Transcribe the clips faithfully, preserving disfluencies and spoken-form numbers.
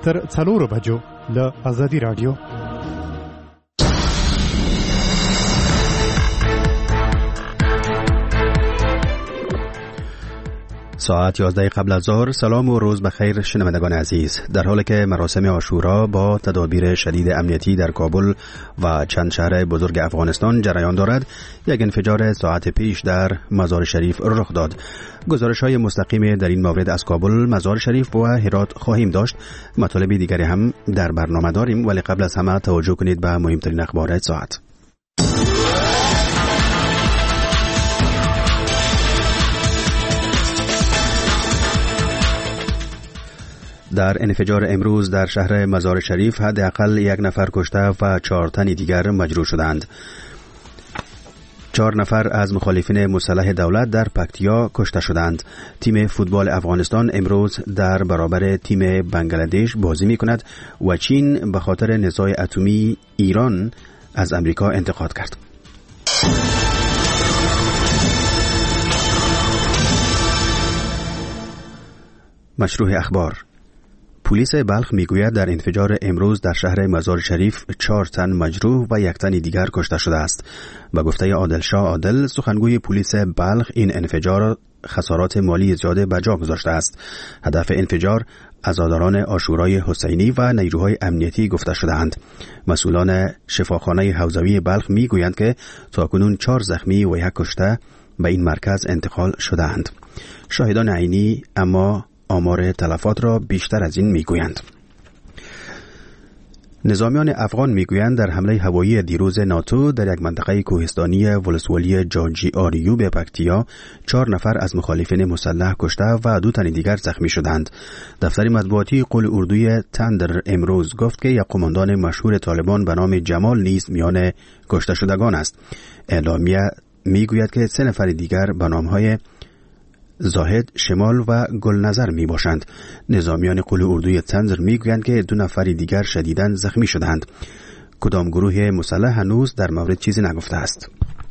تر څلورو بجو له آزادي رادیو. ساعت یازده قبل از ظهر. سلام و روز بخیر شنوندگان عزیز. در حالی که مراسم عاشورا با تدابیر شدید امنیتی در کابل و چند شهر بزرگ افغانستان جریان دارد، یک انفجار ساعت پیش در مزار شریف رخ داد. گزارش‌های مستقیم در این مورد از کابل، مزار شریف و هرات خواهیم داشت. مطالب دیگری هم در برنامه داریم، ولی قبل از همه توجه کنید به مهمترین اخبار ساعت. در انفجار امروز در شهر مزار شریف حداقل یک نفر کشته و چهار تن دیگر مجروح شدند. چهار نفر از مخالفین مسلح دولت در پکتیا کشته شدند. تیم فوتبال افغانستان امروز در برابر تیم بنگلادش بازی می کند و چین به خاطر نزاع اتمی ایران از امریکا انتقاد کرد. مشروع اخبار. پلیس بلخ میگوید در انفجار امروز در شهر مزار شریف چهار تن مجروح و یک تن دیگر کشته شده است. به گفته عادل شاه عادل، سخنگوی پلیس بلخ، این انفجار خسارات مالی زیاده به جا گذاشته است. هدف انفجار عزاداران عاشورای حسینی و نیروهای امنیتی گفته شده‌اند. مسئولان شفاخانه حوزوی بلخ میگویند که تاکنون چهار زخمی و یک کشته به این مرکز انتقال شده‌اند. شاهدان عینی اما آمار تلفات را بیشتر از این میگویند. نظامیان افغان میگویند در حمله هوایی دیروز ناتو در یک منطقه کوهستانی ولسوالی جاجی آریو به پکتیا چهار نفر از مخالفین مسلح کشته و دو تن دیگر زخمی شدند. دفتر مطبوعاتی قول اردوی تندر امروز گفت که یک قماندان مشهور طالبان به نام جمال نیز میان کشته شدگان است. اعلامیه میگوید که سه نفر دیگر به نامهای زاهد، شمال و گلنظر می باشند. نظامیان قول اردوی تنظر می گویند که دو نفر دیگر شدیداً زخمی شدند. کدام گروه مسلح هنوز در مورد چیزی نگفته است.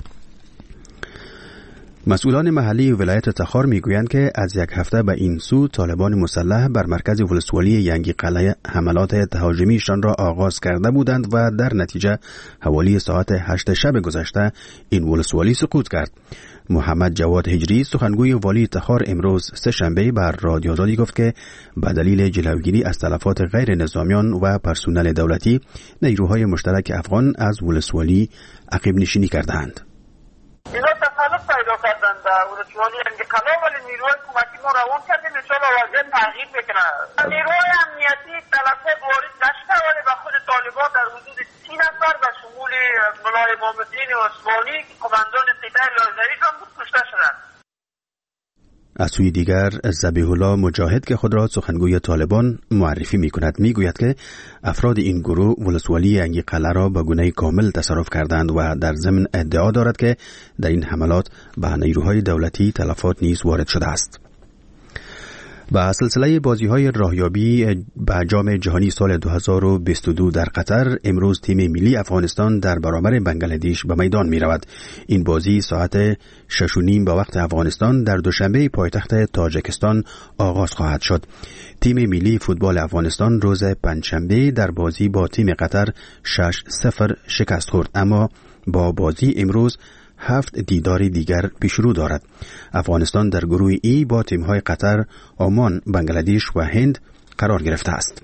مسئولان محلی ولایت تخار می گویند که از یک هفته به این سو طالبان مسلح بر مرکز ولسوالی ینگی قلعه حملات تهاجمیشان را آغاز کرده بودند و در نتیجه حوالی ساعت هشت شب گذشته این ولسوالی سقوط کرد. محمد جواد هجری، سخنگوی والی تخار، امروز سه شنبه بر رادیو آزادی گفت که به دلیل جلوگیری از تلفات غیر نظامیان و پرسنل دولتی، نیروهای مشترک افغان از ولسوالی عقب نشینی کردند. اینا تسلط پیدا کردند در ولسوالی ینگی قلعه، ولی نیروهای کمکی ما روان کردیم انشاءالله وضعیت تغییر بکنه. نیروهای امنیتی تلفات وارد نشده، ولی به خود طالبان در حدود سی نفر به شمول ملای امام‌الدین عثمانی که قماندان قطعه لازری هم بود کشته شدند. از سوی دیگر ذبیح الله مجاهد که خود را سخنگوی طالبان معرفی می کند می گوید که افراد این گروه ولسوالی ینگی قلعه را به گونه کامل تصرف کردند و در ضمن ادعا دارد که در این حملات به نیروهای دولتی تلفات نیز وارد شده است. با سلسله بازی‌های راهیابی به جام جهانی سال دو هزار و بیست و دو در قطر، امروز تیم ملی افغانستان در برابر بنگلادش به میدان می‌رود. این بازی ساعت شش و نیم به وقت افغانستان در دوشنبه پایتخت تاجیکستان آغاز خواهد شد. تیم ملی فوتبال افغانستان روز پنجشنبه در بازی با تیم قطر شش صفر شکست خورد، اما با بازی امروز هفت دیداری دیگر پیش رو دارد. افغانستان در گروه ای با تیم‌های قطر، عمان، بنگلادش و هند قرار گرفته است.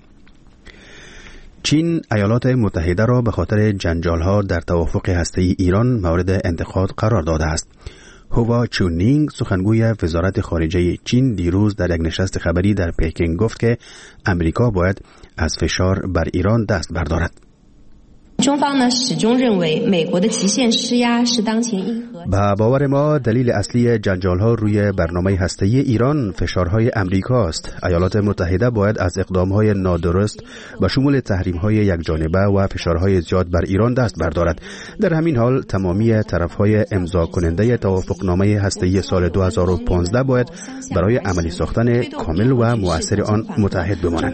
چین ایالات متحده را به خاطر جنجال‌ها در توافق هسته‌ای ایران مورد انتقاد قرار داده است. هوا چونینگ، سخنگوی وزارت خارجه چین، دیروز در یک نشست خبری در پکینگ گفت که امریکا باید از فشار بر ایران دست بردارد. با باور ما دلیل اصلی جنجال‌ها روی برنامه هسته‌ای ایران فشارهای امریکا است. ایالات متحده باید از اقدام‌های نادرست به شمول تحریم‌های یکجانبه و فشارهای زیاد بر ایران دست بردارد. در همین حال تمامی طرف‌های امضا کننده توافقنامه هسته‌ای سال دو هزار و پانزده باید برای عملی ساختن کامل و مؤثر آن متحد بمانند.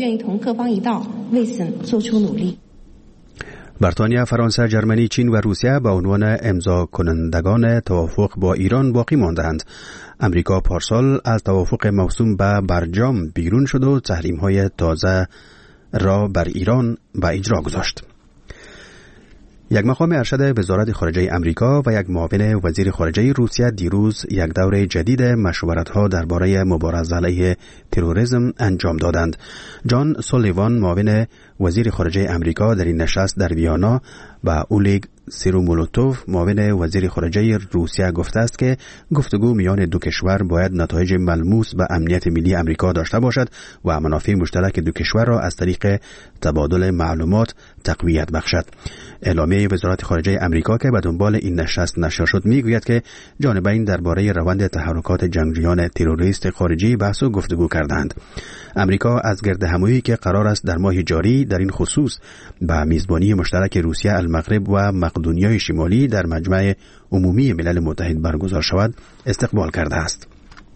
بریتانیا، فرانسه، ژرمنی، چین و روسیه به عنوان امضا کنندگان توافق با ایران باقی ماندند. امریکا پارسال از توافق موسوم به برجام بیرون شد و تحریم‌های تازه را بر ایران به اجرا گذاشت. یک مقام ارشد وزارت خارجه امریکا و یک معاون وزیر خارجه روسیه دیروز یک دوره جدید مشورت‌ها درباره مبارزه علیه تروریسم انجام دادند. جان سولیوان معاون وزیر خارجه امریکا در این نشست در ویانا و اولیگ سیرومولوتوف معاون وزیر خارجه روسیه گفته است که گفتگو میان دو کشور باید نتایج ملموس به امنیت ملی امریکا داشته باشد و منافع مشترک دو کشور را از طریق تبادل معلومات تقویت بخشد. اعلامیه وزارت خارجه امریکا که به دنبال این نشست نشر شد میگوید که جانبین درباره روند تحرکات جنگجویان تروریست خارجی بحث و گفتگو کردند. امریکا از گردهمایی که قرار است در ماه جاری در این خصوص به میزبانی مشترک روسیه، المغرب و مقدونیای شمالی در مجمع عمومی ملل متحد برگزار شود استقبال کرده است.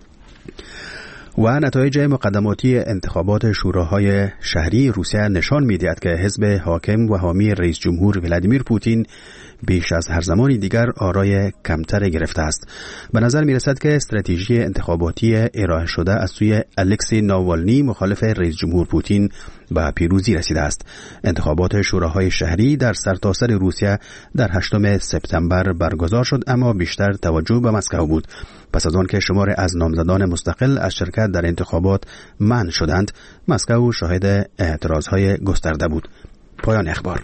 و نتایج مقدماتی انتخابات شوراهای شهری روسیه نشان می‌دهد که حزب حاکم و حامی رئیس جمهور ولادیمیر پوتین بیش از هر زمانی دیگر آرای کمتر گرفته است. به نظر می‌رسد که استراتژی انتخاباتی ارائه شده از سوی الکسی ناوالنی مخالف رئیس جمهور پوتین به پیروزی رسیده است. انتخابات شوراهای شهری در سرتاسر روسیه در هشتم سپتامبر برگزار شد، اما بیشتر توجه به مسکو بود. پس از آن که شمار از نامزدان مستقل از شرکت در انتخابات منع شدند، مسکو شاهد اعتراضهای گسترده بود. پایان اخبار.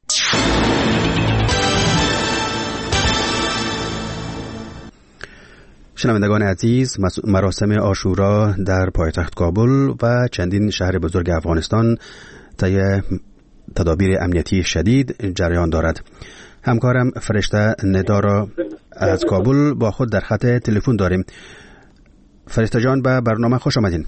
شنوندگان عزیز، مراسم عاشورا در پایتخت کابل و چندین شهر بزرگ افغانستان طی تدابیر امنیتی شدید جریان دارد. همکارم فرشته ندا را از کابل با خود در خط تلفن داریم. فرشته جان، به برنامه خوش آمدین.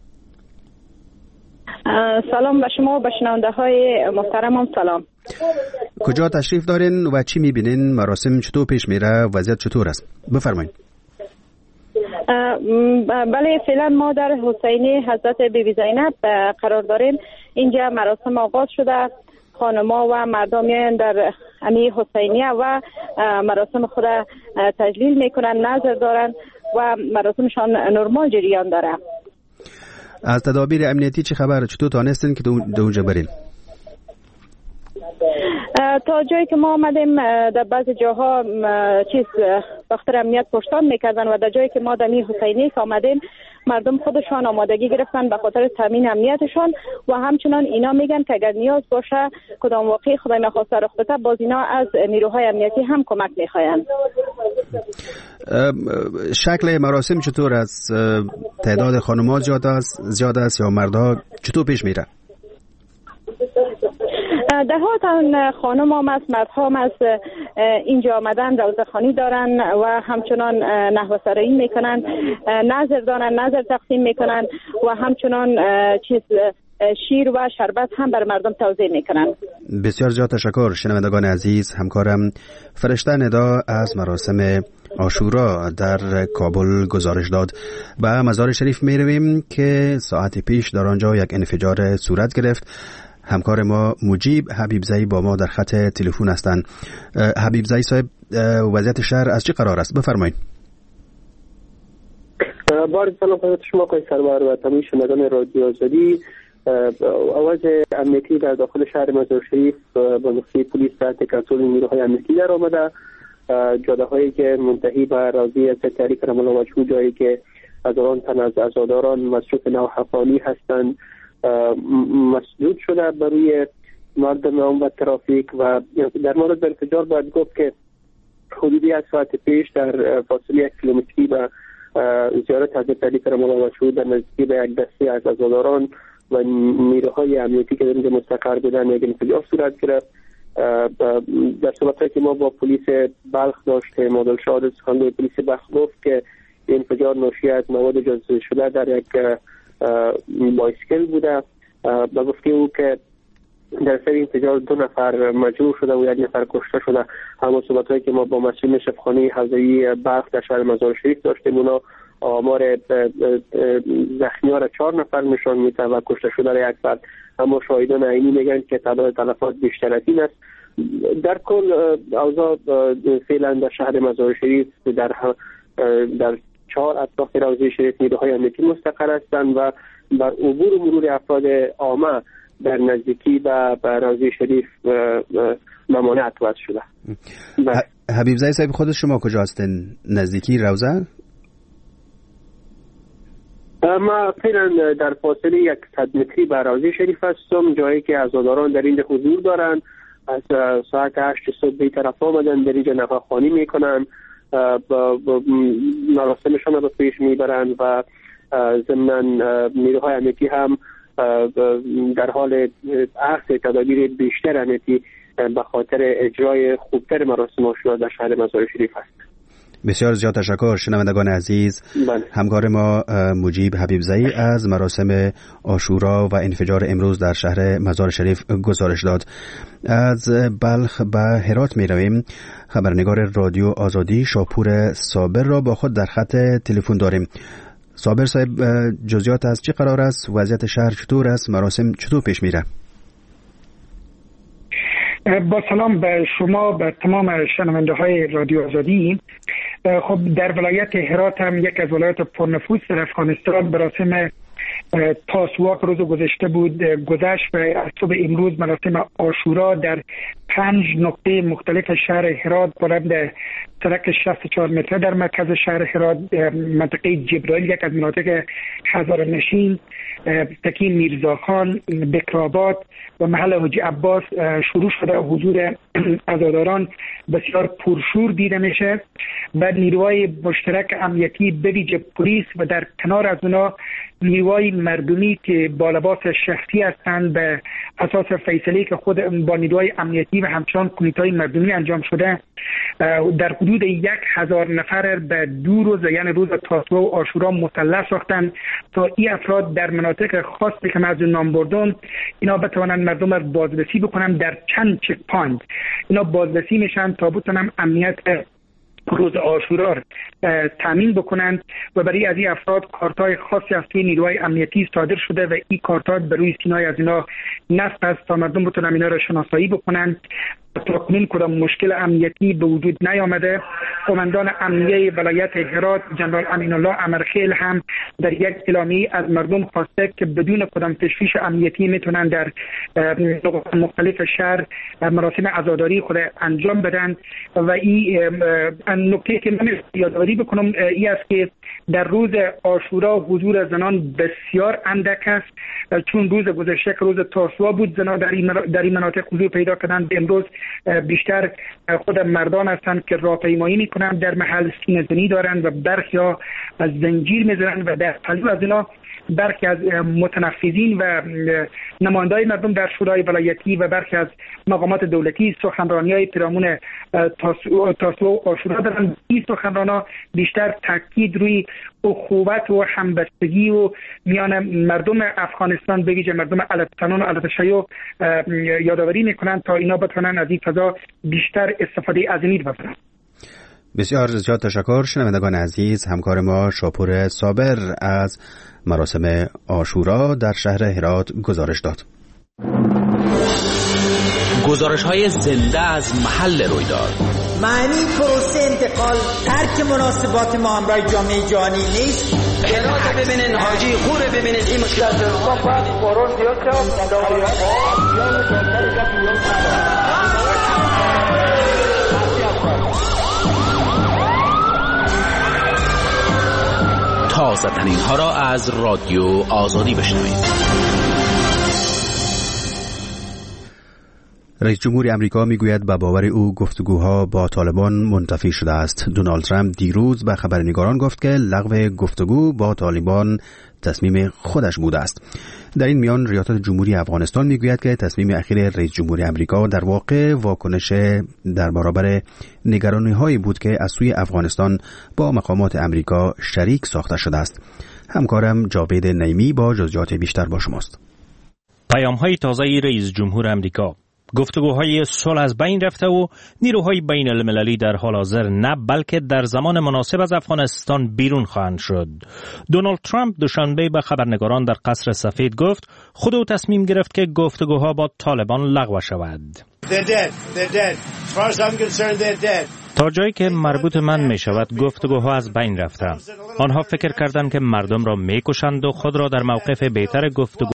سلام به شما و به شنونده های محترمم. سلام. کجا تشریف دارین و چی میبینین؟ مراسم چطور پیش میره؟ وضعیت چطور است؟ بفرمایید. بله، فعلا ما در حسینی حضرت بی بی زینب قرار داریم. اینجا مراسم آغاز شده. خانما و مردم در امی حسینیه و مراسم خود تجلیل میکنن، نظر دارن و مراسمشان نرمال جریان داره. از تدابیر امنیتی چه خبر؟ چطور تانستین که دو اونجا برین؟ تا جایی که ما آمدیم در بعض جاها چیز بخاطر امنیت پشتان میکردن و در جایی که ما در می حسینی که آمدیم مردم خودشان آمادگی گرفتن به خاطر تامین امنیتشان و همچنان اینا میگن که اگر نیاز باشه کدام واقعی خدای نخواسته رخ بده باز اینا از نیروهای امنیتی هم کمک میخواین. شکل مراسم چطور است؟ تعداد خانم‌ها زیاد است زیاد است یا مردها؟ چطور پیش میره؟ ده ها تن خانم هم است، مرد هم است، اینجا آمدن روزخوانی دارن و همچنان نحو سرایی میکنن، نظر دارن، نظر تقسیم میکنن و همچنان چیز شیر و شربت هم بر مردم توزیع میکنن. بسیار زیاد تشکر. شنوندگان عزیز، همکارم فرشته ندا از مراسم عاشورا در کابل گزارش داد. به مزار شریف میرویم که ساعت پیش در آنجا یک انفجار صورت گرفت. همکار ما مجیب حبیبزایی با ما در خط تلفن هستند. حبیبزایی صاحب، وضعیت شهر از چه قرار است؟ بفرمایید. بار سلام خدمت شما آقای سرور و تمام شنوندگان رادیو آزادی. آواز امنیتی در داخل شهر مزار شریف با نقطه پلیس تحت کنترل نیروهای امنیتی در آمده. جاده هایی که منتهی به راضی سکتری کرم الله وجهو، جایی که هزاران تن از عزاداران مصروف نوحفانی هستند مسدود شده برای مردم عام و ترافیک. و در مورد انفجار باید گفت که حدودی از ساعت پیش در فاصله یک کیلومتری به زیارت حضرت علی کرم الله وجهو در نزدیکی به یک دسته از عزاداران و نیروهای امنیتی که در اینجا مستقر بودن یک انفجار صورت گرفت. در صحبت‌هایی که ما با پلیس بلخ داشتیم، عادل شاد سخنگوی پلیس بلخ گفت که انفجار ناشی از مواد جاذبه شده در یک بایسکل بوده. با گفته او که در سر انفجار دو نفر مجروح شده و یک نفر کشته شده. همون صحبت‌هایی که ما با مسئول شفاخانه حوزه‌ای بلخ در شهر مزار شریف داشتیم، اونا آمار زخمی‌ها را چهار نفر نشان میده و کشته شده را یک فرد. اما شاهدان عینی میگن که تعداد تلفات بیشتر از این است. در کل اوضاع فعلا در شهر مزار شریف در در چهار اطراف روضه شریف نیروهای امنیتی مستقر هستند و بر عبور و مرور افراد عامه در نزدیکی به روضه شریف ممانعت وضع شده. حبیب زاده صاحب خود شما کجا هستین؟ نزدیکی روضه؟ ما فعلا در فاصله صد متری به روضه شریف هستم، جایی که عزاداران در اینجا حضور دارند. از ساعت هشت صبح به طرف آمدن، در اینجا نفخوانی میکنن، مراسمشان رو پیش میبرند و ضمن نیروهای امنیتی هم در حال اخذ تدابیر بیشتر امنیتی به خاطر اجرای خوبتر مراسم عاشورا در شهر مزار شریف است. بسیار زیاد تشکر. شنوندگان عزیز، بله. همکار ما مجیب حبیب زئی از مراسم عاشورا و انفجار امروز در شهر مزار شریف گزارش داد. از بلخ به هرات می رویم. خبرنگار رادیو آزادی شاپور صابر را با خود در خط تلفن داریم. صابر صاحب، جزئیات از چه قرار است؟ وضعیت شهر چطور است؟ مراسم چطور پیش میره؟ با سلام به شما، به تمام شنونده های رادیو آزادی. خب در ولایت هرات هم یک از ولایات پرنفوذ در افغانستان مراسم تاسوعا روز گذشته بود گذشت و از صبح امروز مراسم عاشورا در پنج نقطه مختلف شهر هرات بلند سرک شصت و چهار متر در مرکز شهر هرات، منطقه جبرائیل یک از مناطق هزارنشین، تکی میرزاخان، بکرآباد و محل حاجی عباس شروع شده. حضور عزاداران بسیار پرشور دیده میشه و نیروهای مشترک امنیتی به ویژه پلیس و در کنار از اونا نیروهای مردمی که با لباس شخصی هستند به اساس فیصله که خود با نیروهای امنیتی و همچنان کمیته‌های مردمی انجام شده در حدود یک هزار نفر به دو روز یعنی روز تاسوعا و عاشورا مسلح ساختند تا این افراد در مناطق خاصی که من از نام بردم اینا بتوانند مردم را بازرسی بکنن. در چند چک پوینت اینا بازرسی میشن تا بتونن امنیت روز عاشورا تامین بکنند و برای از این افراد کارت‌های خاصی از نیروهای امنیتی صادر شده و این کارت‌ها به روی سینای از اینا نصب است تا مردم بتونن اینا را شناسایی بکنند. تا کنون کدام مشکل امنیتی به وجود نیامده. قماندان امنیه ولایت هرات جنرال امین الله امرخیل هم در یک اعلامیه از مردم خواسته که بدون کدام تشویش امنیتی میتونن در نقاط مختلف شهر مراسم عزاداری خود انجام بدن و این نکته که من یادآوری بکنم این است که در روز عاشورا حضور زنان بسیار اندک است، چون روز گذشته که روز تاسوعا بود زنان در این در این مناطق حضور پیدا کردند. امروز بیشتر خود مردان هستند که راهپیمایی میکنند در محل، سینه زنی دارند و برخی ها از زنجیر میزنند و در پلو از اینا برخی از متنفذین و نمایندای مردم در شورای ولایتی و برخی از مقامات دولتی سخنرانی‌های پیرامون تاسوعا و عاشورا دارند. این سخنران‌ها بیشتر تاکید روی اخوت و همبستگی و میان مردم افغانستان به ویژه مردم علت‌زنان و علت‌شیوع یادآوری میکنند تا اینا بتوانند از این فضا بیشتر استفاده از این بکنند. بسیار زیاد تشکر. شنوندگان عزیز، همکار ما شاپور صابر از مراسم عاشورا در شهر هرات گزارش داد. گزارش های زنده از محل رویداد. معنی پروسه انتقال ترک مناسبات ما همراه جامعه جهانی نیست. هرات ببینین، حاجی خور ببینین، این مشکل تازه ترین ها را از رادیو آزادی بشنوید. رئیس جمهور امریکا میگوید به باور او گفتگوها با طالبان منتفی شده است. دونالد ترامپ دیروز به خبرنگاران گفت که لغو گفتگو با طالبان تصمیم خودش بوده است. در این میان ریاست جمهوری افغانستان میگوید که تصمیم اخیر رئیس جمهور امریکا در واقع واکنش در برابر نگرانی‌هایی بود که از سوی افغانستان با مقامات امریکا شریک ساخته شده است. همکارم جاوید نعیمی با جزئیات بیشتر با شماست. پیام‌های تازه رئیس جمهور امریکا: گفتگوهای صلح از بین رفته و نیروهای بین المللی در حال حاضر نه بلکه در زمان مناسب از افغانستان بیرون خواهند شد. دونالد ترامپ دوشنبه به خبرنگاران در قصر سفید گفت خود او تصمیم گرفت که گفتگوها با طالبان لغو شود. تا جایی که مربوط من می شود گفتگوها از بین رفته. آنها فکر کردند که مردم را می کشند و خود را در موقف بهتر گفتگو